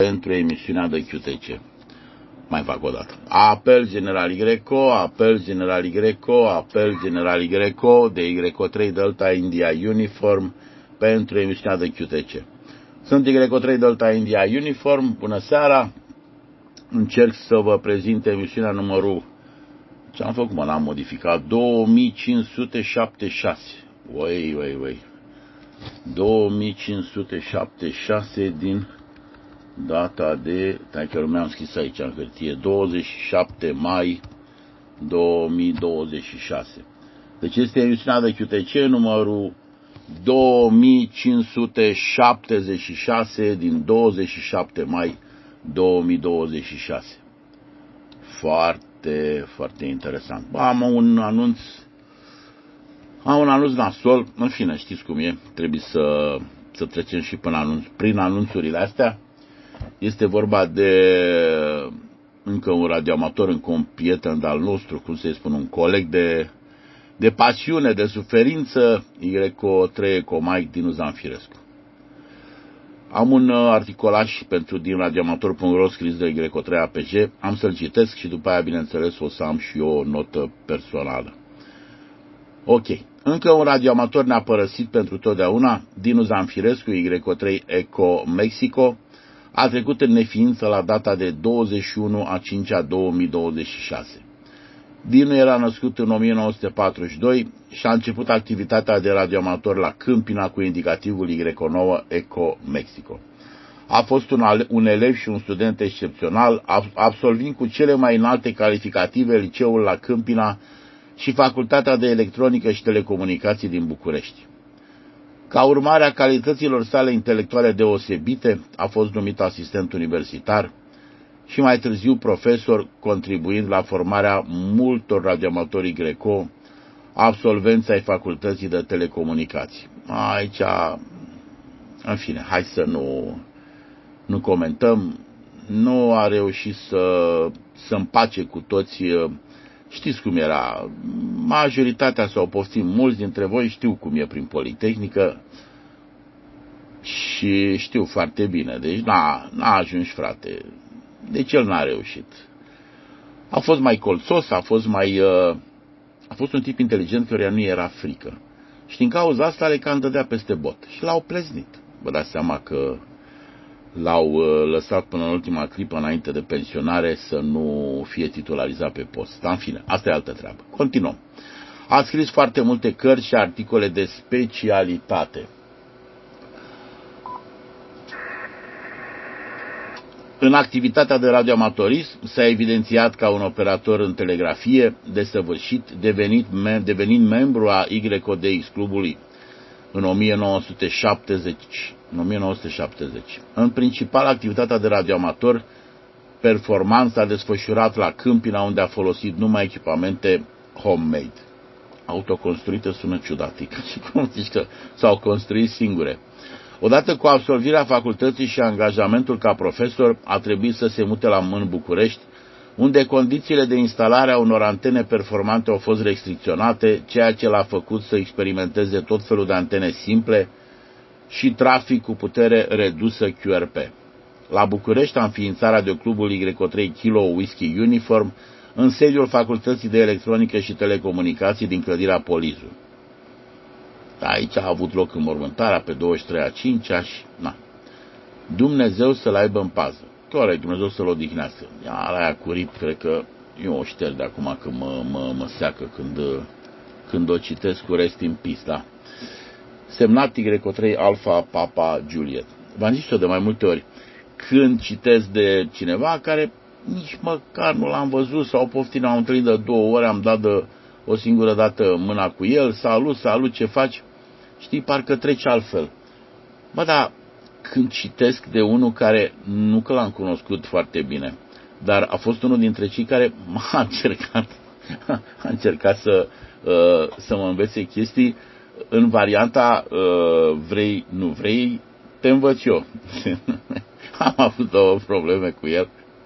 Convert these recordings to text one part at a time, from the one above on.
pentru emisiunea de QTC. Mai fac o dată. Apel General Greco, apel General Greco, apel General Greco de Y3 Delta India Uniform pentru emisiunea de QTC. Sunt Y3 Delta India Uniform, bună seara. Încerc să vă prezint emisiunea numărul, ce am făcut, l-am modificat, 2576. Oi. 2576 din data de, că mi-am scris aici în hârtie, 27 mai 2026. Deci este emisiunea de QTC numărul 2576 din 27 mai 2026. Foarte, foarte interesant. Am un anunț nasol, în fine, știți cum e, trebuie să trecem și prin anunțurile astea. Este vorba de încă un radioamator, încă un prieten de-al nostru, cum să-i spun, un coleg de pasiune, de suferință, Y3 Ecomaic Dinu Zanfirescu. Am un articolaș din radioamator.ro scris de Y3 APG, am să-l citesc și după aia, bineînțeles, o să am și eu o notă personală. Ok. Încă un radioamator ne-a părăsit pentru totdeauna. Dinu Zanfirescu, Y3 Eco Mexico, a trecut în neființă la data de 21/5/2026. Dinu era născut în 1942 și a început activitatea de radioamator la Câmpina cu indicativul Y9 Eco Mexico. A fost un elev și un student excepțional, absolvind cu cele mai înalte calificative liceul la Câmpina și Facultatea de Electronică și Telecomunicații din București. Ca urmare a calităților sale intelectuale deosebite, a fost numit asistent universitar și mai târziu profesor, contribuind la formarea multor radioamatori Greco, absolvenți ai Facultății de Telecomunicații. Aici, în fine, hai să nu comentăm. Nu a reușit să împace cu toți. Știți cum era, majoritatea s-au poftit, mulți dintre voi știu cum e prin Politehnică și știu foarte bine, deci n-a ajuns, frate, deci el n-a reușit. A fost mai colțos, a fost un tip inteligent căruia nu era frică și din cauza asta le cam dădea peste bot și l-au pleznit. Vă dați seama că l-au lăsat până în ultima clipă, înainte de pensionare, să nu fie titularizat pe post. Dar, în fine, asta e altă treabă. Continuăm. A scris foarte multe cărți și articole de specialitate. În activitatea de radioamatorism s-a evidențiat ca un operator în telegrafie desăvârșit, devenind membru a YDX Clubului în 1970. În principal, activitatea de radioamator performant s-a desfășurat la Câmpina, unde a folosit numai echipamente homemade. Autoconstruite sună ciudat, și cum zici că s-au construit singure. Odată cu absolvirea facultății și angajamentul ca profesor, a trebuit să se mute în București, unde condițiile de instalare a unor antene performante au fost restricționate, ceea ce l-a făcut să experimenteze tot felul de antene simple și trafic cu putere redusă QRP. La București, înființarea de clubul Y3 Kilo Whisky Uniform în sediul Facultății de Electronică și Telecomunicații din clădirea Polizu. Aici a avut loc înmormântarea pe 23/5 și Dumnezeu să-l aibă în pază. Corect, Dumnezeu să-l odihnească. Iar aia cu RIP, cred că eu o șterg de acum că mă seacă când o citesc cu Rest in Peace, da? Semnat Y3 Alpha Papa Juliet. V-am zis-o de mai multe ori. Când citesc de cineva care nici măcar nu l-am văzut sau poftin, am întâlnit de 2 ori, am dat de o singură dată mâna cu el, salut, ce faci? Știi, parcă trece altfel. Bă, dar când citesc de unul care, nu că l-am cunoscut foarte bine, dar a fost unul dintre cei care a încercat să mă învețe chestii în varianta vrei, nu vrei, te învăț eu. Am avut 2 probleme cu el.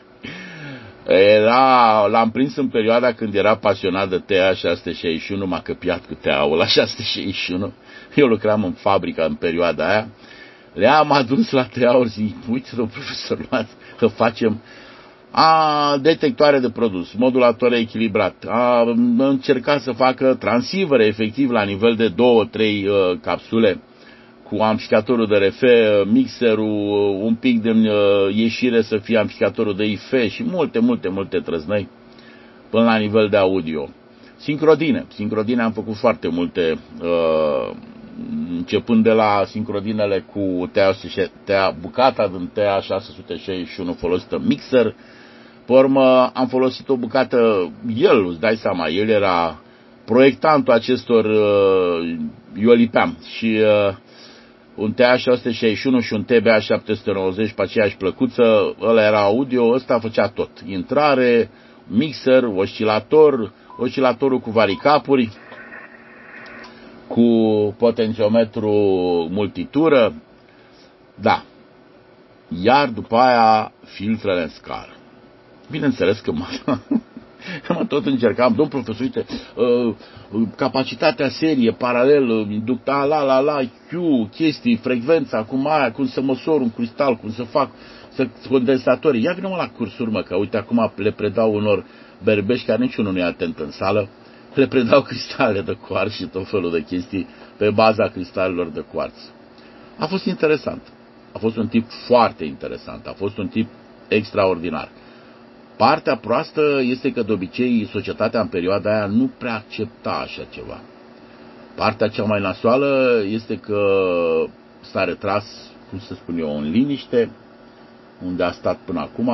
L-am prins în perioada când era pasionat de TA661, m-a căpiat cu TA-ul la 661. Eu lucram în fabrică în perioada aia. Le-am adus la tăiauri, zic, uite, domnul profesor, că facem detectoare de produs, modulatoare echilibrat, a încercat să facă transivere efectiv la nivel de 2-3 capsule cu amplificatorul de RF, mixerul, un pic din ieșire să fie amplificatorul de IF și multe trăznăi până la nivel de audio. Sincrodine am făcut foarte multe, începând de la sincrodinele cu bucata din TA661 folosită mixer. Pe urmă am folosit o bucată, îți dai seama, el era proiectantul acestor, eu lipeam și un TA661 și un TBA790 pe aceeași plăcuță, ăla era audio, ăsta făcea tot. Intrare, mixer, oscilatorul cu varicapuri, cu potențiometru multitură, da. Iar după aia filtrele în scară. Bineînțeles că mă tot încercam, domn profesor, uite, capacitatea serie, paralel, inducta, Q, chestii, frecvența, cum să măsor un cristal, cum să fac condensatorii. Ia vină la cursuri, mă, că uite, acum le predau unor berbești care niciunul nu e atent în sală, le predau cristale de cuarț și tot felul de chestii pe baza cristalelor de cuarț. A fost interesant. A fost un tip foarte interesant. A fost un tip extraordinar. Partea proastă este că de obicei societatea în perioada aia nu prea accepta așa ceva. Partea cea mai nasoală este că s-a retras, cum să spun eu, în liniște, unde a stat până acum.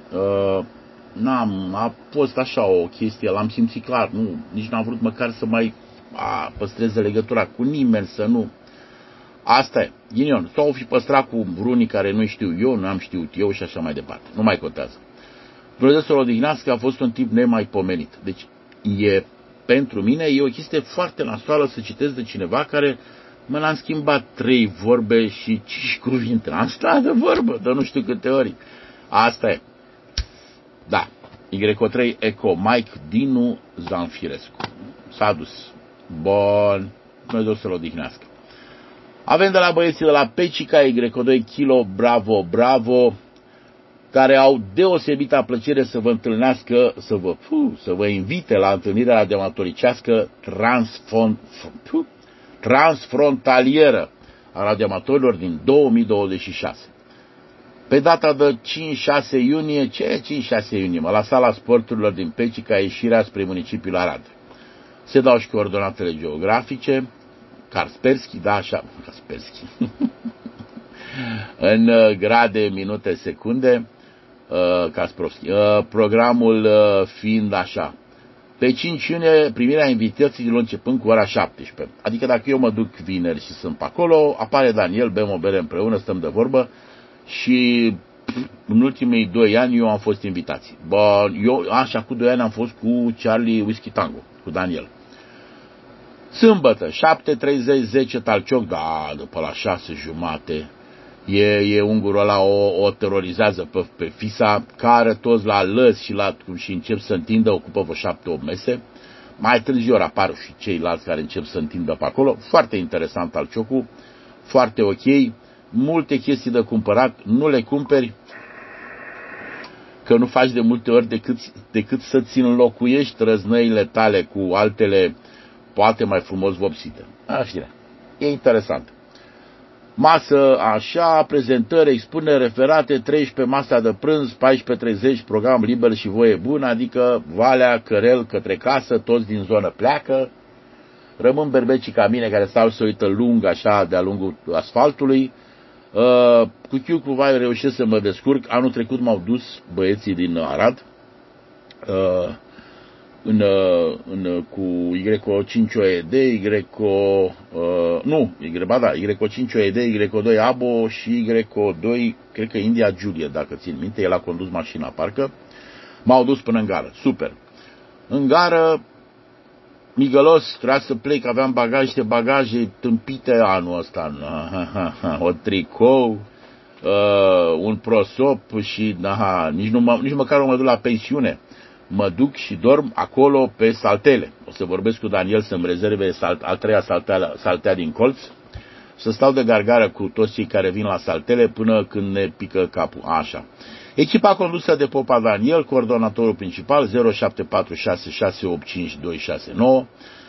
A fost așa o chestie, l-am simțit clar, nici n-am vrut măcar să mai păstreze legătura cu nimeni, să nu. Asta e, ghinion, sau o fi păstrat cu vreunii care nu știu eu, nu am știut eu și așa mai departe. Nu mai contează. Dumnezeu să-l odihnească, a fost un tip nemaipomenit. Deci, pentru mine e o chestie foarte nasoală să citesc de cineva care l-am schimbat 3 vorbe și 5 cuvinte. Am stat de vorbă, de nu știu câte ori. Asta e. Da. Y3 Eco Mike Dinu Zanfirescu. S-a dus. Bun. Dumnezeu să-l odihnească. Avem de la băieții de la Pecica Y2 Kilo Bravo, care au deosebită plăcere să vă întâlnească, să vă invite la întâlnirea radioamatoricească transfrontalieră a radioamatorilor din 2026. Pe data de 5-6 iunie, 5-6 iunie, la sala sporturilor din Pecica, ieșirea spre municipiul Arad. Se dau și coordonatele geografice, Kaspersky, da, așa, Kaspersky, în grade, minute, secunde, Kaspersky, programul fiind așa. Pe 5 iunie, primirea invitațiilor începând cu ora 17. Adică dacă eu mă duc vineri și sunt pe acolo, apare Daniel, bem o bere împreună, stăm de vorbă și în ultimii 2 ani eu am fost invitații. Eu, așa, cu 2 ani am fost cu Charlie Whisky Tango, cu Daniel. Sâmbătă, 7:30, Talcioc, da, după la 6:30, e ungurul ăla, o terorizează pe Fisa, care toți la lăs și încep să întindă, ocupă vreo 7-8 mese. Mai târziu apar și ceilalți care încep să întindă pe acolo. Foarte interesant Talciocul, foarte ok, multe chestii de cumpărat, nu le cumperi, că nu faci de multe ori decât să-ți înlocuiești răznăile tale cu altele poate mai frumos vopsite. Așa, e interesant. Masă așa, prezentări, expuneri, referate, 13 masa de prânz, 14:30 program liber și voie bună, adică Valea, Cărel, către casă, toți din zonă pleacă. Rămân berbecii ca mine care stau să uită lung așa de-a lungul asfaltului. Cu Chiucu vai reușesc să mă descurc. Anul trecut m-au dus băieții din Arad cu Y5OED, Y5OED, Y2 Abo și Y2, cred că India Julia, dacă țin minte, el a condus mașina, parcă. M-au dus până în gară, super. În gară, migălos, trebuia să plec, aveam niște bagaje tâmpite anul ăsta, o tricou, un prosop și nici măcar nu mă duc la pensiune. Mă duc și dorm acolo pe saltele. O să vorbesc cu Daniel să-mi rezerve al 3-a saltea din colț. să stau de gargară cu toți cei care vin la saltele până când ne pică capul. Așa. Echipa condusă de Popa Daniel, coordonatorul principal 0746 685269,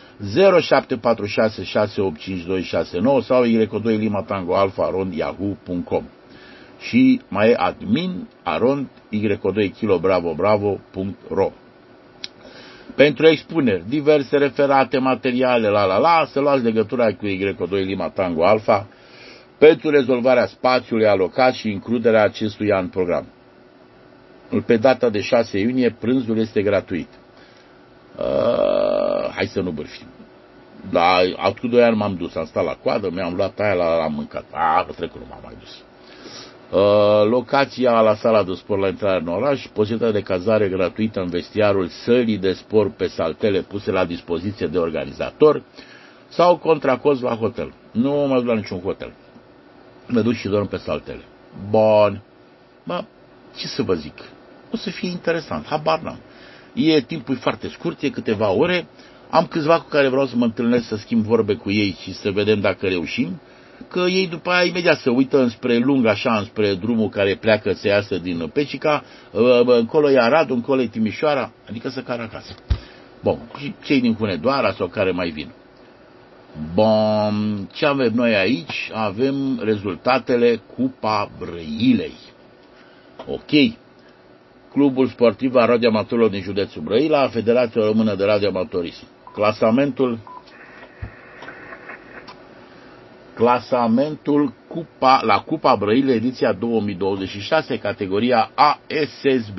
0746 685269 sau Y2 Lima Tango Alfa arond yahoo.com. Și mai e admin arond Y2 Kilo Bravo Bravo.ro. Pentru expuneri, diverse referate, materiale, să luați legătura cu Y2 Lima Tango Alfa pentru rezolvarea spațiului alocat și includerea acestuia în program. Pe data de 6 iunie, prânzul este gratuit. Hai să nu bârfim. Da, acum 2 ani m-am dus, am stat la coadă, mi-am luat aia, l-am mâncat. Trecut nu m-am mai dus. Locația la sala de sport la intrare în oraș, posibilitatea de cazare gratuită în vestiarul sălii de sport pe saltele puse la dispoziție de organizator sau contracost la hotel. Nu mă duc la niciun hotel. Mă duc și dorm pe saltele. Bun. Ce să vă zic? O să fie interesant, habar n-am. Timpul foarte scurt, e câteva ore. Am câțiva cu care vreau să mă întâlnesc, să schimb vorbe cu ei și să vedem dacă reușim. Că ei după aia imediat se uită înspre lung, așa, înspre drumul care pleacă să iasă din Pecica, încolo e Arad, încolo e Timișoara, adică să cară acasă. Bun, și cei din Hunedoara sau care mai vin. Bun, ce avem noi aici? Avem rezultatele Cupa Brăilei. Ok. Clubul Sportiv al Radioamatorilor din județul Brăila, Federația Română de Radioamatorism. Clasamentul la Cupa Brăilei, ediția 2026, categoria ASSB.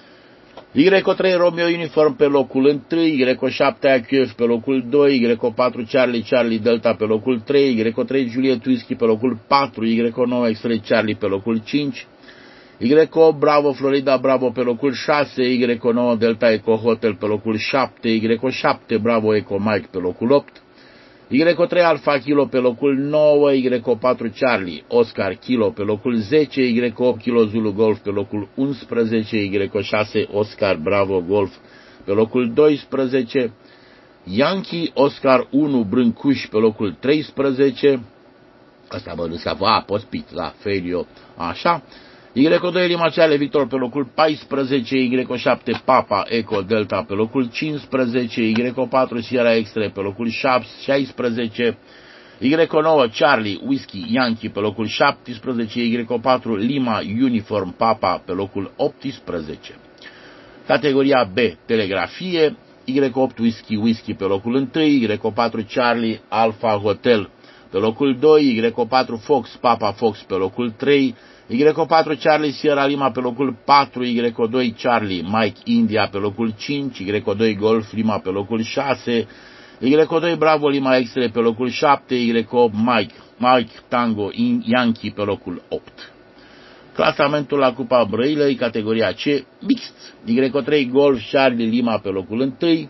Y3 Romeo Uniform pe locul 1, Y7 AQF pe locul 2, Y4 Charlie Delta pe locul 3, Y3 Juliet Whisky pe locul 4, Y9 X3 Charlie pe locul 5, Y8 Bravo Florida Bravo pe locul 6, Y9 Delta Eco Hotel pe locul 7, Y7 Bravo Eco Mike pe locul 8, Y3 Alpha Kilo pe locul 9, Y4 Charlie Oscar Kilo pe locul 10, Y8 Kilo Zulu Golf pe locul 11, Y6 Oscar Bravo Golf pe locul 12, Yankee Oscar 1 Brâncuș pe locul 13, asta mă lăsa, pospit la Felio, așa, Y2 Limaceale Victor pe locul 14, Y7 Papa Eco Delta pe locul 15, Y4 Sierra Extra pe locul 16, Y9 Charlie Whisky Yankee pe locul 17, Y4 Lima Uniform Papa pe locul 18. Categoria B, telegrafie, Y8 Whisky pe locul 1, Y4 Charlie Alpha Hotel pe locul 2, Y4 Fox Papa Fox pe locul 3, Y4 Charlie Sierra Lima pe locul 4, Y2 Charlie Mike India pe locul 5, Y2 Golf Lima pe locul 6, Y2 Bravo Lima Extra pe locul 7, Y8 Mike Tango Yankee pe locul 8. Clasamentul la Cupa Brăilei, categoria C, mixt. Y3 Golf Charlie Lima pe locul 1,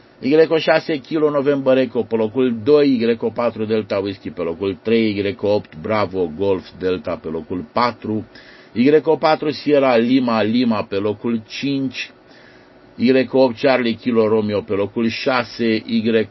Y6 Kilo November Eco pe locul 2, Y4 Delta Whisky pe locul 3, Y8 Bravo Golf Delta pe locul 4, Y4 Sierra Lima pe locul 5, Y8 Charlie Kilo Romeo pe locul 6,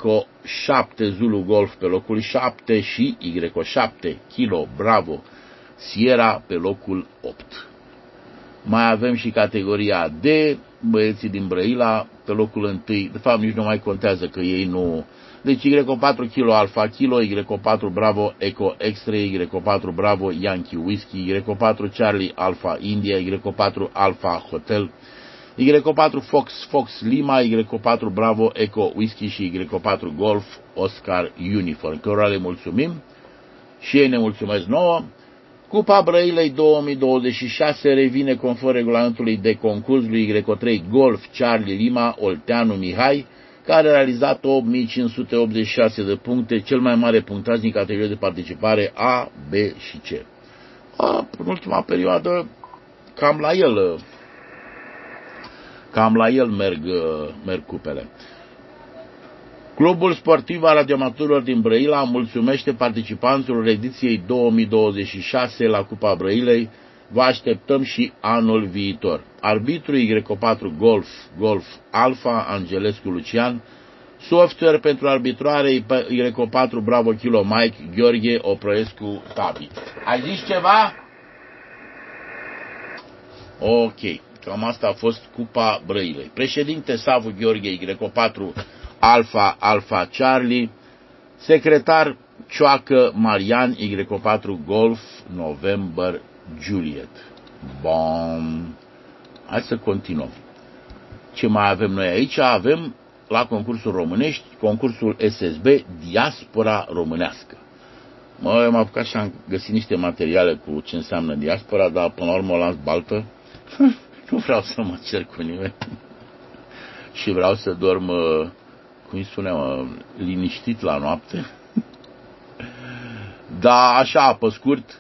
Y7 Zulu Golf pe locul 7 și Y7 Kilo Bravo Sierra pe locul 8. Mai avem și categoria D, băieții din Brăila, pe locul 1, de fapt nici nu mai contează că ei nu... Deci Y4 Kilo Alpha Kilo, Y4 Bravo Eco Extra, Y4 Bravo Yankee Whisky, Y4 Charlie Alpha India, Y4 Alpha Hotel, Y4 Fox Lima, Y4 Bravo Eco Whisky și Y4 Golf Oscar Uniform. Cărora le mulțumim și ei ne mulțumesc nouă. Cupa Brăilei 2026 revine conform regulamentului de concurs lui Y3 Golf Charlie Lima Olteanu Mihai, care a realizat 8586 de puncte, cel mai mare punctaj din categorie de participare A, B și C. În ultima perioadă, cam la el merg cupele. Clubul Sportiv al Radioamatorilor din Brăila mulțumește participanților ediției 2026 la Cupa Brăilei. Vă așteptăm și anul viitor. Arbitru Y4 Golf Alfa Angelescu Lucian, Software pentru arbitrare Y4 Bravo Kilo Mike Gheorghe Oproescu Tabi. Ai zis ceva? Ok, cam asta a fost Cupa Brăilei. Președinte Savu Gheorghe Y4 Alpha Charlie, secretar Cioacă Marian Y4 Golf November Juliet. Bom. Hai să continuăm. Ce mai avem noi aici? Avem la concursul românești, concursul SSB Diaspora Românească. Eu m-am apucat și am găsit niște materiale cu ce înseamnă diaspora, dar până la urmă o las baltă. Nu vreau să mă cer cu nimeni. Și vreau să dorm, cum îi spuneam, liniștit la noapte. Dar așa, pe scurt,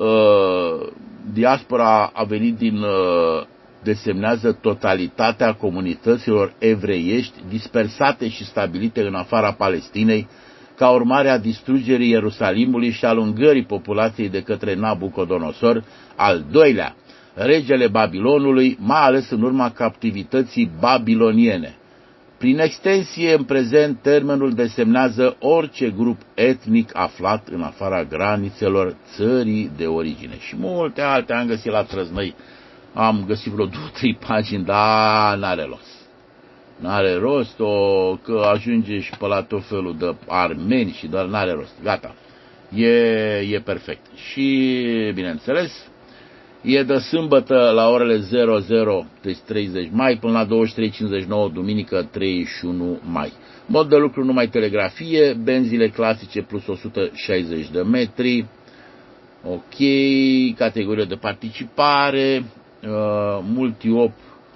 diaspora a venit din... desemnează totalitatea comunităților evreiești dispersate și stabilite în afara Palestinei, ca urmare a distrugerii Ierusalimului și alungării populației de către Nabucodonosor, al doilea, regele Babilonului, mai ales în urma captivității babiloniene. Prin extensie, în prezent, termenul desemnează orice grup etnic aflat în afara granițelor țării de origine. Și multe alte am găsit la trăznăi. Am găsit vreo 2-3 pagini, dar n-are rost. N-are rost, că ajunge și pe la tot felul de armeni și doar n-are rost. Gata. E perfect. Și, bineînțeles, e de sâmbătă la orele 00, deci 30 mai, până la 23.59, duminică 31 mai. Mod de lucru numai telegrafie, benzile clasice plus 160 de metri. Ok, categorie de participare, multi-op.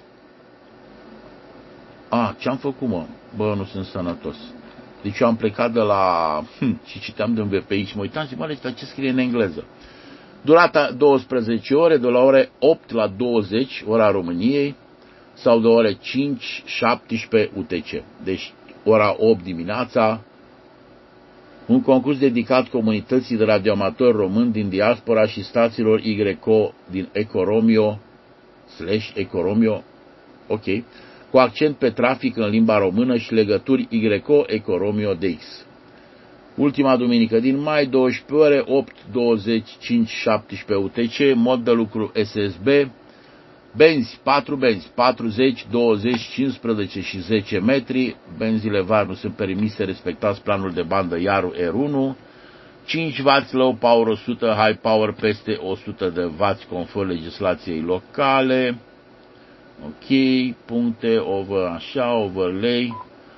Ce-am făcut, mă? Bă, nu sunt sănătos. Deci eu am plecat de la... și citeam din VPI și mă uitam și mă ce scrie în engleză. Durata 12 ore, de la ore 8 la 20, ora României, sau de ore 5-17 UTC. Deci ora 8 dimineața, un concurs dedicat comunității de radioamatori români din diaspora și stațiilor YCO din Ecoromio, /Ecoromio, ok, cu accent pe trafic în limba română și legături YCO Ecoromio DX. Ultima duminică din mai, 12 ore, 8, 20, 5, 17 UTC, mod de lucru SSB, benzi, 4 benzi, 40, 20, 15 și 10 metri, benzile var nu sunt permise, respectați planul de bandă Iaru R1, 5W low power 100, high power peste 100 de W conform legislației locale, ok, puncte, overlay.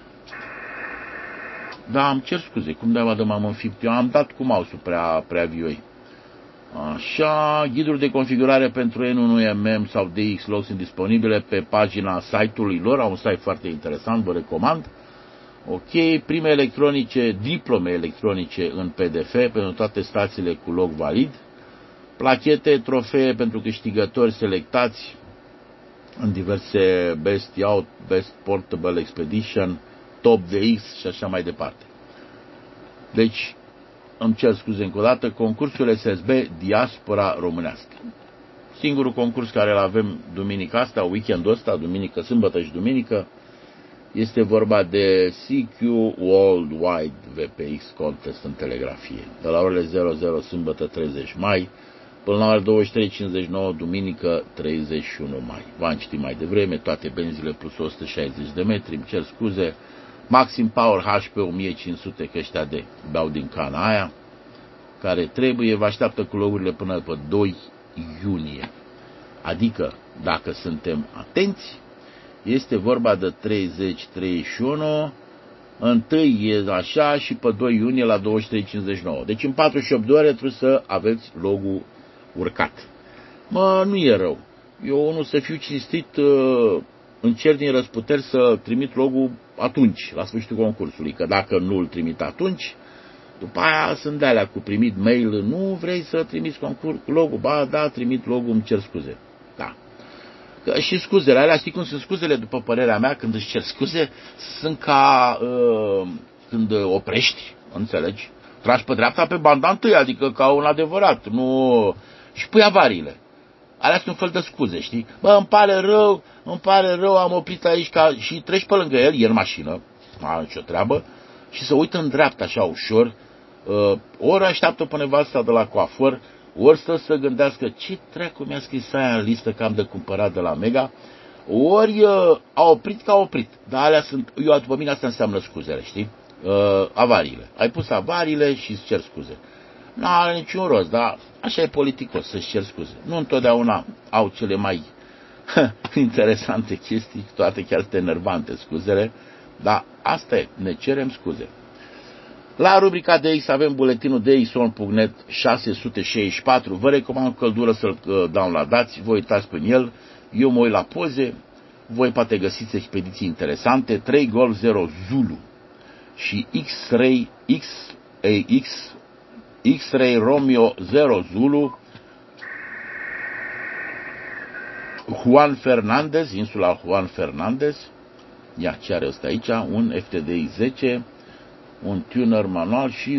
Da, îmi cer scuze, cum de m-am înfipt? Eu am dat cu mouse-ul prea vioi. Așa, ghiduri de configurare pentru N1MM sau DX-Log sunt disponibile pe pagina site-ului lor, au un site foarte interesant, vă recomand. Ok, diplome electronice în PDF pentru toate stațiile cu log valid. Plachete, trofee pentru câștigători selectați în diverse Best Yacht, Best Portable Expedition, Top DX și așa mai departe. Deci, îmi cer scuze încă o dată, concursul SSB Diaspora Românească. Singurul concurs care îl avem duminica asta, weekendul ăsta, duminică, sâmbătă și duminică, este vorba de CQ Worldwide VPX Contest în telegrafie. De la orele 00 sâmbătă 30 mai până la orele 23.59 duminică 31 mai. V-am citit mai devreme, toate benzile plus 160 de metri, îmi cer scuze. Maxim Power HP 1500, că ăștia de beau din cana aia, care trebuie, vă așteaptă cu logurile până pe 2 iunie. Adică, dacă suntem atenți, este vorba de 30-31, întâi e așa și pe 2 iunie la 23.59. Deci în 48 de ore trebuie să aveți logul urcat. Nu e rău. Eu nu să fiu cinstit, încerc din răsputeri să trimit logul atunci, la sfârșitul concursului, că dacă nu îl trimit atunci, după aia sunt de-alea cu primit mail, nu vrei să trimiți logul? Ba, da, trimit logul, îmi cer scuze. Da. Că și scuzele alea, știi cum sunt scuzele, după părerea mea, când își cer scuze, sunt ca când oprești, înțelegi? Tragi pe dreapta pe banda întâi, adică ca un adevărat, nu... Și pui avariile. Alea sunt un fel de scuze, știi? Bă, îmi pare rău, am oprit aici și treci pe lângă el, e în mașină, are nicio treabă, și se uită în dreapta așa ușor, ori așteaptă pe nevasta de la coafor, ori stă să gândească ce treacu mi-a scris aia în listă că am de cumpărat de la Mega, ori a oprit că a oprit. Dar alea sunt, după mine asta înseamnă scuzele, știi? Avariile. Ai pus avariile și îți cer scuze. Nu are niciun rost, dar așa e politicos să-și cer scuze. Nu întotdeauna au cele mai interesante chestii, toate chiar enervante scuzele, dar asta e, ne cerem scuze. La rubrica DX avem buletinul DXON.net 664. Vă recomand cu căldură să-l downloadați, vă uitați pe el, eu mă uit la poze, voi poate găsiți expediții interesante, 3 Golf 0 Zulu și X-Ray Romeo 0 Zulu, Juan Fernandez, insula Juan Fernandez, ia ce are ăsta aici, un FTDI 10, un tuner manual și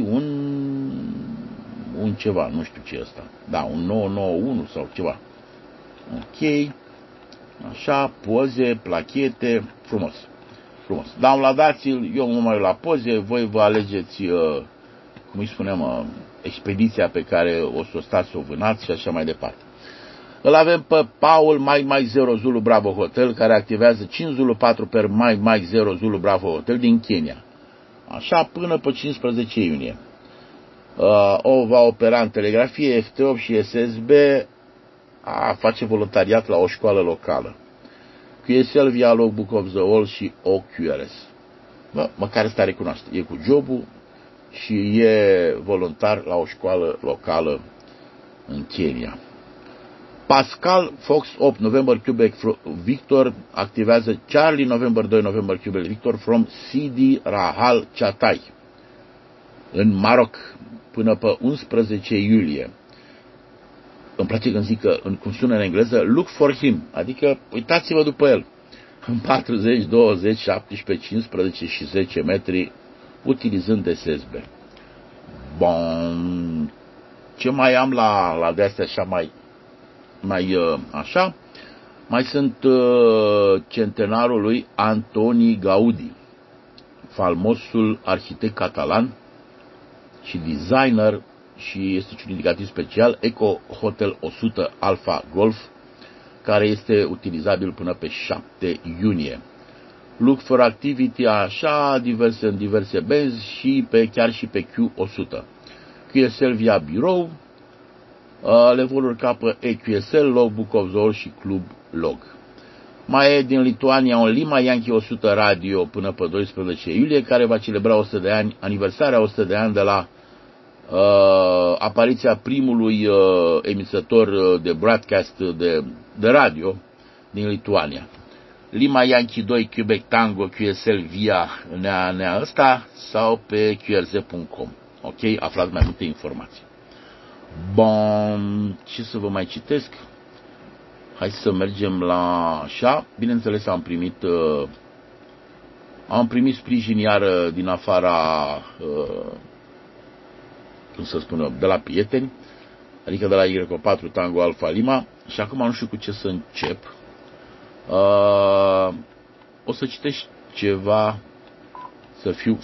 un ceva, nu știu ce e ăsta, da, un 991 sau ceva. Ok, așa, poze, plachete, frumos, frumos. Downloadați-l, eu mă mai la poze, voi vă alegeți, cum îi spunem, expediția pe care o să o stați, să o vânați și așa mai departe. Îl avem pe Paul Mike 0 Zulu Bravo Hotel, care activează 5 Zulu 4 per Mike 0 Zulu Bravo Hotel din Kenya. Așa până pe 15 iunie. O va opera în telegrafie, FT8 și SSB, face voluntariat la o școală locală. QSL via Logbook of the All și OQRS. Măcar ăsta recunoaște. E cu jobul și e voluntar la o școală locală în Kenya. Pascal Fox 8 November Quebec Victor activează Charlie November 2 November Quebec Victor from Sidi Rahal Chatai în Maroc până pe 11 iulie. Îmi place când zic că, cum sună în engleză, look for him, adică uitați-vă după el. În 40, 20, 17, 15 și 10 metri, utilizând SSB. Bun. Ce mai am la de-astea așa așa? Mai sunt centenarul lui Antoni Gaudi, faimosul arhitect catalan și designer, și este un indicativ special, Eco Hotel 100 Alpha Golf, care este utilizabil până pe 7 iunie. Look for activity așa, în diverse benzi și chiar și pe Q100. QSL via birou, leveluri capă EQSL, Logbook of Zone și Club Log. Mai e din Lituania un Lima Yankee 100 Radio până pe 12 iulie, care va celebra 100 de ani, aniversarea 100 de ani de la apariția primului emisător de broadcast de radio din Lituania. Lima Yankee 2 Quebec Tango QSL via nea ăsta sau pe qrz.com. Ok? Aflați mai multe informații. Bun, ce să vă mai citesc? Hai să mergem la așa. Bineînțeles, am primit sprijin iar din afara, cum să spun eu, de la prieteni, adică de la Y4 Tango Alpha Lima. Și acum nu știu cu ce să încep. O să citești ceva, să fiu...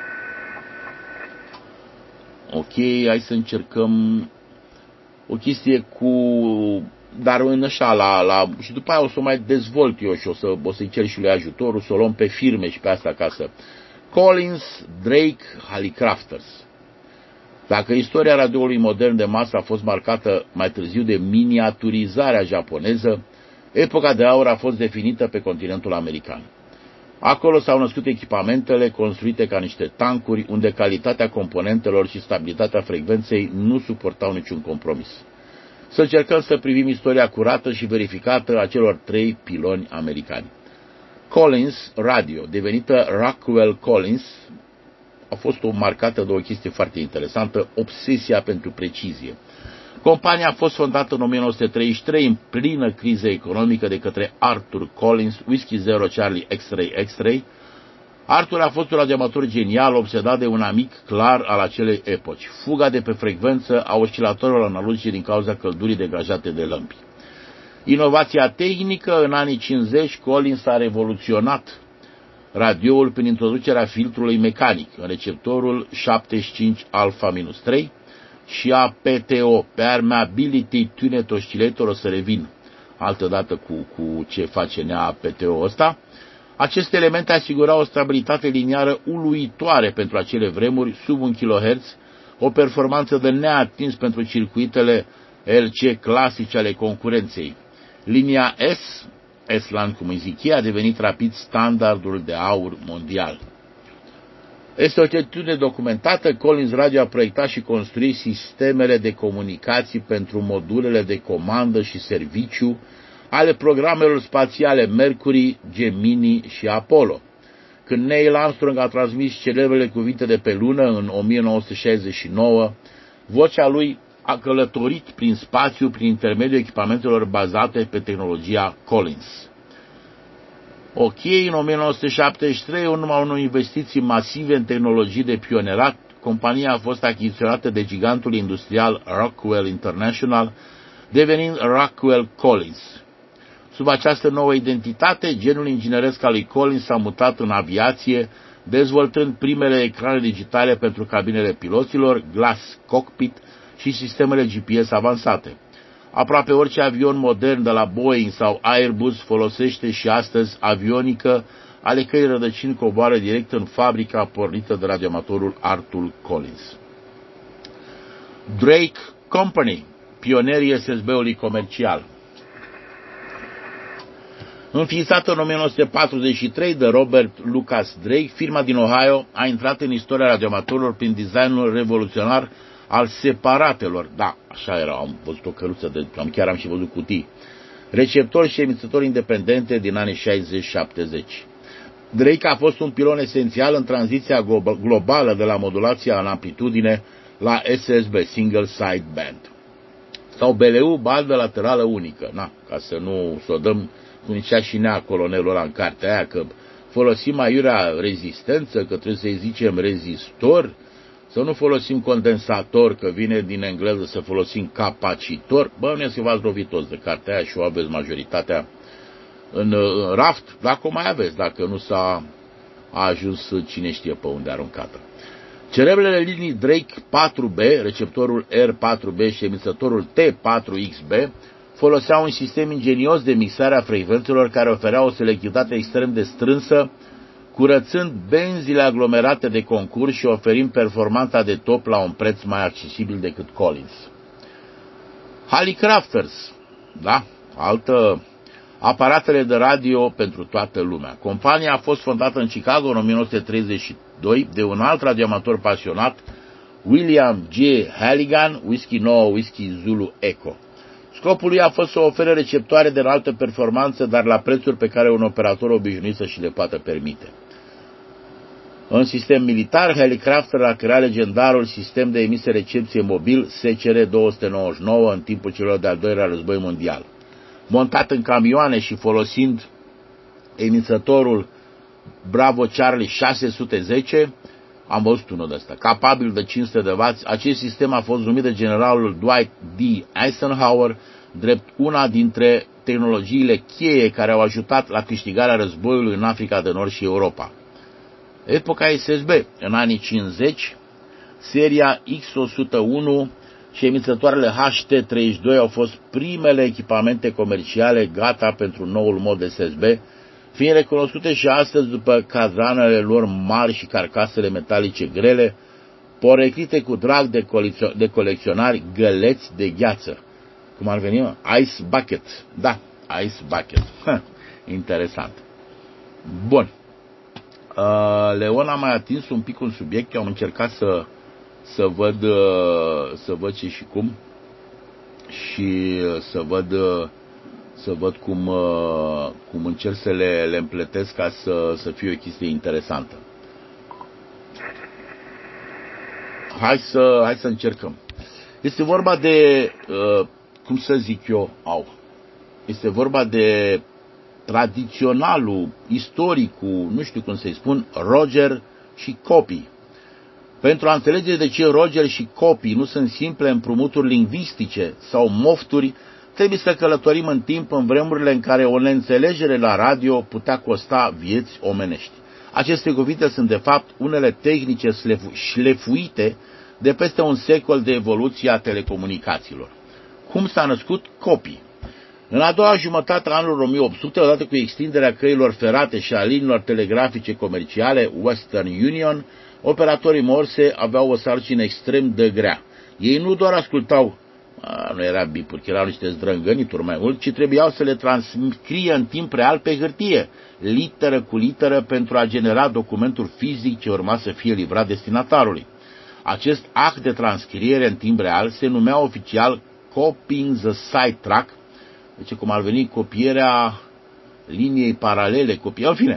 Ok, hai să încercăm o chestie cu... Dar în așa, și după aia o să o mai dezvolt eu și o să-i cer și lui ajutorul, să o luăm pe firme și pe asta acasă. Collins, Drake, Hallicrafters. Dacă istoria radioului modern de masă a fost marcată mai târziu de miniaturizarea japoneză, epoca de aur a fost definită pe continentul american. Acolo s-au născut echipamentele construite ca niște tancuri, unde calitatea componentelor și stabilitatea frecvenței nu suportau niciun compromis. Să încercăm să privim istoria curată și verificată a celor 3 piloni americani. Collins Radio, devenită Rockwell Collins, a fost marcată de o chestie foarte interesantă, obsesia pentru precizie. Compania a fost fondată în 1933 în plină criză economică de către Arthur Collins, Whiskey Zero Charlie X-Ray X-Ray. Arthur a fost un radioamator genial, obsedat de un amic clar al acelei epoci, fuga de pe frecvență a oscilatorilor analogice din cauza căldurii degajate de lămpi. Inovația tehnică, în anii 50, Collins a revoluționat radioul prin introducerea filtrului mecanic în receptorul 75 alfa-3 și a PTO, Permeability Tuned Oscillator, o să revin altădată cu ce face PTO ăsta. Aceste elemente asigurau o stabilitate liniară uluitoare pentru acele vremuri, sub 1 kHz, o performanță de neatins pentru circuitele RC clasice ale concurenței. Linia S-Line, cum îi zic ei, a devenit rapid standardul de aur mondial. Este o certitudine documentată, Collins Radio a proiectat și construit sistemele de comunicații pentru modulele de comandă și serviciu ale programelor spațiale Mercury, Gemini și Apollo. Când Neil Armstrong a transmis celebrele cuvinte de pe lună în 1969, vocea lui a călătorit prin spațiu prin intermediul echipamentelor bazate pe tehnologia Collins. Ok, în 1973, în urma unor investiții masive în tehnologii de pionerat, compania a fost achiziționată de gigantul industrial Rockwell International, devenind Rockwell Collins. Sub această nouă identitate, genul ingineresc al lui Collins s-a mutat în aviație, dezvoltând primele ecrane digitale pentru cabinele piloților, Glass Cockpit și sistemele GPS avansate. Aproape orice avion modern de la Boeing sau Airbus folosește și astăzi avionică, ale cărei rădăcini coboară direct în fabrica pornită de radioamatorul Arthur Collins. Drake Company, pionerii SSB-ului comercial. Înființată în 1943 de Robert Lucas Drake, firma din Ohio a intrat în istoria radioamatorilor prin designul revoluționar al separatelor. Da, așa era, am văzut o căruță, chiar am și văzut cutii. Receptori și emițători independente din anii 60-70. Drake a fost un pilon esențial în tranziția globală de la modulația în amplitudine la SSB, Single Side Band, sau BLU, bandă laterală unică. Na, ca să nu o dăm cum zicea și colonelul ăla în cartea aia, că folosim aiurea rezistență, că trebuie să-i zicem rezistor, să nu folosim condensator, că vine din engleză, să folosim capacitor. Bă, nu e să v-ați lovit toți de cartea aia și o aveți majoritatea în raft, dacă o mai aveți, dacă nu s-a ajuns cine știe pe unde aruncată. Celebrele linii Drake 4B, receptorul R4B și emițătorul T4XB, foloseau un sistem ingenios de mixare a frecvențelor care oferea o selectivitate extrem de strânsă, curățând benzile aglomerate de concurs și oferind performanța de top la un preț mai accesibil decât Collins. Hallicrafters, da, aparatele de radio pentru toată lumea. Compania a fost fondată în Chicago în 1932 de un alt radioamator pasionat, William J. Halligan, Whiskey 9, Whiskey Zulu Echo. Scopul lui a fost să ofere receptoare de înaltă performanță, dar la prețuri pe care un operator obișnuit să și le poată permite. În sistem militar, Hallicrafter a creat legendarul sistem de emisie-recepție mobil SCR-299 în timpul celor de-al doilea război mondial. Montat în camioane și folosind emițătorul Bravo Charlie 610, am văzut unul de ăsta, capabil de 500 de W, acest sistem a fost numit de generalul Dwight D. Eisenhower drept una dintre tehnologiile cheie care au ajutat la câștigarea războiului în Africa de Nord și Europa. Epoca SSB, în anii 50, seria X101 și emițătoarele HT32 au fost primele echipamente comerciale gata pentru noul mod SSB, fiind recunoscute și astăzi după cadranele lor mari și carcasele metalice grele, poreclite cu drag de colecționari găleți de gheață. Cum ar veni? Ice Bucket. Da, Ice Bucket. Interesant. Bun. Leon a mai atins un pic un subiect, eu am încercat să văd ce și cum și să văd cum încerc să le împletesc ca să fie o chestie interesantă. Hai să încercăm. Este vorba de, cum să zic eu, este vorba de tradiționalul, istoricul, nu știu cum să-i spun, Roger și Copy. Pentru a înțelege de ce Roger și Copy nu sunt simple împrumuturi lingvistice sau mofturi, trebuie să călătorim în timp în vremurile în care o neînțelegere la radio putea costa vieți omenești. Aceste cuvinte sunt de fapt unele tehnice șlefuite de peste un secol de evoluție a telecomunicațiilor. Cum s-a născut copii? În a doua jumătate a anului 1800, odată cu extinderea căilor ferate și a liniilor telegrafice comerciale Western Union, operatorii Morse aveau o sarcină extrem de grea. Ei nu doar ascultau, nu era bipuri, că erau niște zdrângănituri mai mult, ci trebuiau să le transcrie în timp real pe hârtie, literă cu literă, pentru a genera documentul fizic ce urma să fie livrat destinatarului. Acest act de transcriere în timp real se numea oficial copying the side track, deci cum ar veni copierea liniei paralele, în fine,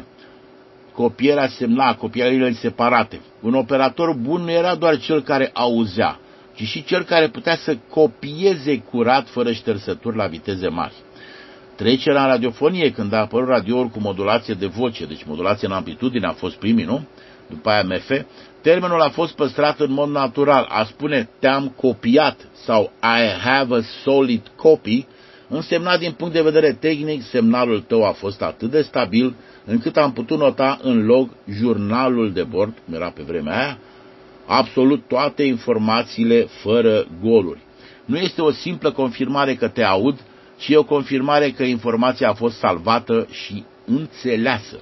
copierea semna, copierea liniilor separate. Un operator bun nu era doar cel care auzea, ci și cel care putea să copieze curat, fără ștersături, la viteze mari. Trecerea în radiofonie, când a apărut radioul cu modulație de voce, deci modulație în amplitudine, a fost primii, nu? După aia MF, termenul a fost păstrat în mod natural. A spune te-am copiat sau I have a solid copy însemna din punct de vedere tehnic semnalul tău a fost atât de stabil încât am putut nota în log jurnalul de bord, cum era pe vremea aia, absolut toate informațiile fără goluri. Nu este o simplă confirmare că te aud, ci e o confirmare că informația a fost salvată și înțeleasă.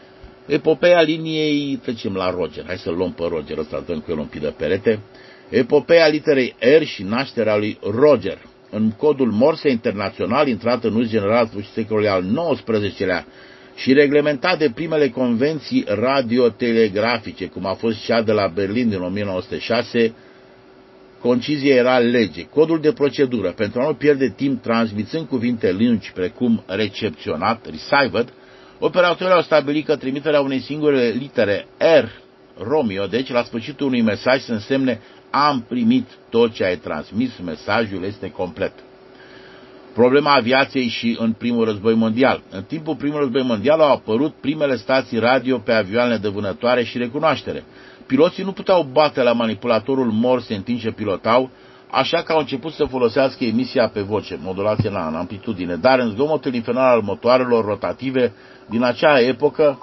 Epopeea liniei, trecem la Roger, hai să-l luăm pe Roger, ăsta dăm cu el un pic de perete. Epopeea literei R și nașterea lui Roger. În codul Morse internațional, intrat în uz general sfârșitul secolului al XIX-lea și reglementat de primele convenții radiotelegrafice, cum a fost cea de la Berlin din 1906, concizia era lege. Codul de procedură, pentru a nu pierde timp transmițând cuvinte lungi precum recepționat, received, operatorii au stabilit că trimiterea unei singure litere R, Romeo, deci la sfârșitul unui mesaj să însemne am primit tot ce ai transmis, mesajul este complet. Problema aviației și în primul război mondial. În timpul primului război mondial au apărut primele stații radio pe avioanele de vânătoare și recunoaștere. Piloții nu puteau bate la manipulatorul Morse în timp ce pilotau, așa că au început să folosească emisia pe voce, modulație în amplitudine, dar în zgomotul infernal al motoarelor rotative din acea epocă,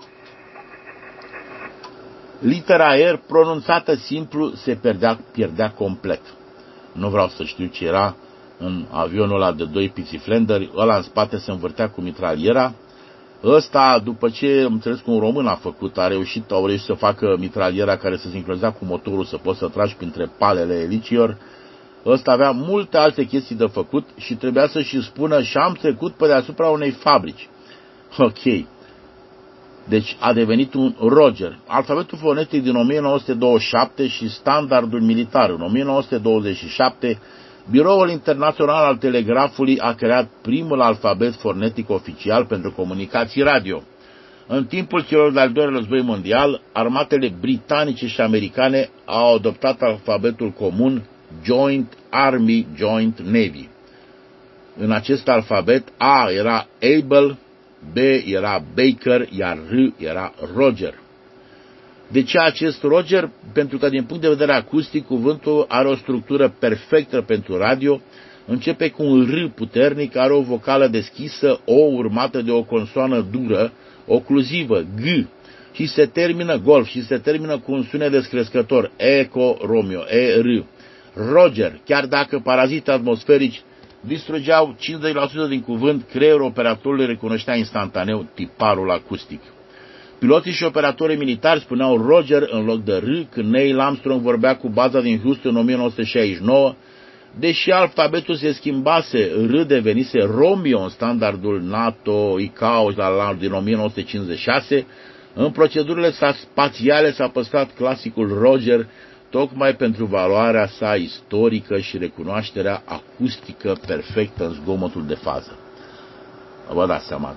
litera R pronunțată simplu se pierdea complet. Nu vreau să știu ce era în avionul ăla de 2 pițiflenderi, ăla în spate se învârtea cu mitraliera. Ăsta, după ce am înțeles că un român a făcut, au reușit să facă mitraliera care se sincroniza cu motorul, să poți să tragi printre palele elicilor. Ăsta avea multe alte chestii de făcut și trebuia să-și spună și am trecut pe deasupra unei fabrici. Ok. Deci a devenit un Roger. Alfabetul fonetic din 1927 și standardul militar. În 1927, Biroul Internațional al Telegrafului a creat primul alfabet fonetic oficial pentru comunicații radio. În timpul celor de-al doilea război mondial, armatele britanice și americane au adoptat alfabetul comun Joint Army, Joint Navy. În acest alfabet A era Able, B era Baker, iar R era Roger. De ce acest Roger? Pentru că din punct de vedere acustic cuvântul are o structură perfectă pentru radio, începe cu un R puternic, are o vocală deschisă, O urmată de o consoană dură, ocluzivă, G, și se termină golf și se termină cu un sunet descrescător, Eco, Romeo, E-R. Roger, chiar dacă paraziți atmosferici distrugeau 50% din cuvânt, creierul operatorului recunoștea instantaneu tiparul acustic. Piloții și operatorii militari spuneau Roger în loc de R când Neil Armstrong vorbea cu baza din Houston în 1969, deși alfabetul se schimbase, R devenise Romeo în standardul NATO-ICAO din 1956, în procedurile spațiale s-a păstrat clasicul Roger, tocmai pentru valoarea sa istorică și recunoașterea acustică perfectă în zgomotul de fază. Vă dați seama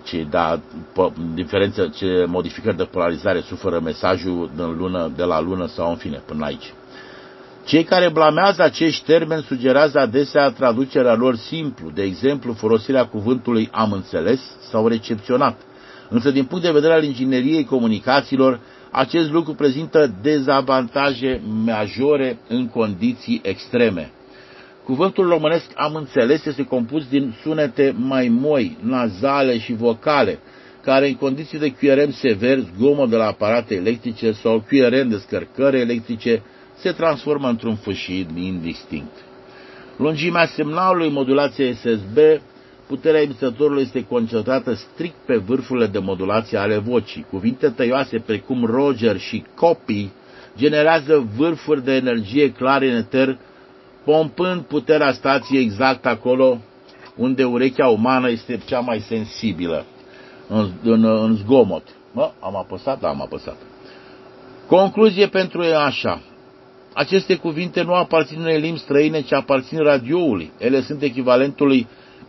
ce modificări de polarizare suferă mesajul de la lună sau în fine, până aici. Cei care blamează acești termeni sugerează adesea traducerea lor simplu, de exemplu folosirea cuvântului am înțeles sau recepționat. Însă din punct de vedere al ingineriei comunicațiilor, acest lucru prezintă dezavantaje majore în condiții extreme. Cuvântul românesc am înțeles este compus din sunete mai moi, nazale și vocale, care în condiții de QRM sever, zgomot de la aparate electrice sau QRM descărcări electrice, se transformă într-un fâșiet indistinct. Lungimea semnalului, modulație SSB, puterea emisătorului este concentrată strict pe vârfurile de modulație ale vocii. Cuvinte tăioase precum Roger și copy generează vârfuri de energie clare în eter, pompând puterea stației exact acolo unde urechea umană este cea mai sensibilă, în zgomot. Am apăsat? Da, am apăsat. Concluzie pentru ea așa. Aceste cuvinte nu aparțin unei limbi străine, ci aparțin radioului. Ele sunt echivalentul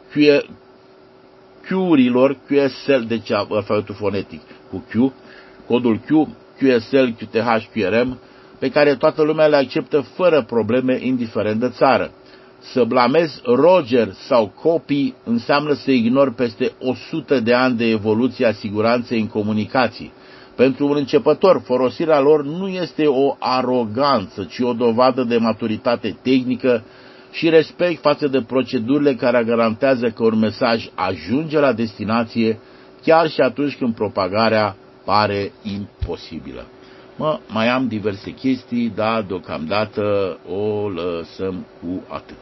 Q-urilor, QSL, deci alfabetul fonetic, cu Q, codul Q, QSL, QTH, QRM, pe care toată lumea le acceptă fără probleme, indiferent de țară. Să blamezi Roger sau copy înseamnă să ignori peste 100 de ani de evoluție a siguranței în comunicații. Pentru un începător, folosirea lor nu este o aroganță, ci o dovadă de maturitate tehnică și respect față de procedurile care garantează că un mesaj ajunge la destinație, chiar și atunci când propagarea pare imposibilă. Mai am diverse chestii, dar deocamdată o lăsăm cu atât.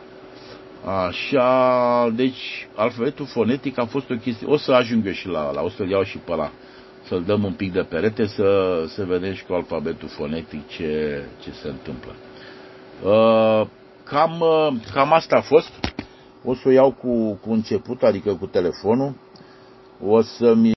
Așa, deci alfabetul fonetic a fost o chestie, o să ajung eu și la o să-l iau și pe ăla, să-l dăm un pic de perete, să vedem și cu alfabetul fonetic ce se întâmplă. Cam asta a fost. O să o iau cu început, adică cu telefonul. O să-mi